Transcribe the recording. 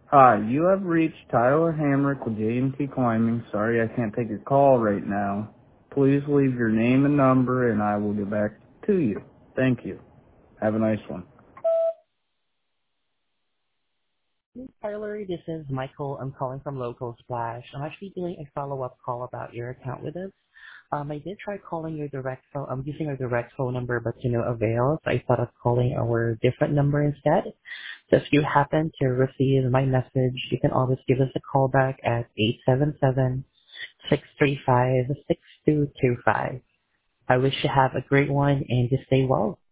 Hi, you have reached Tyler Hamrick with J&T Climbing. Sorry I can't take your call right now. Please leave your name and number and I will get back to you. Thank you. Have a nice one. Hey, Tyler, this is Michael. I'm calling from Local Splash. I'm actually doing a follow-up call about your account with us. I did try calling your direct phone. I'm using your direct phone number, but to no avail. So I thought of calling our different number instead. So if you happen to receive my message, you can always give us a call back at 877-635-6225. I wish you have a great one and to stay well.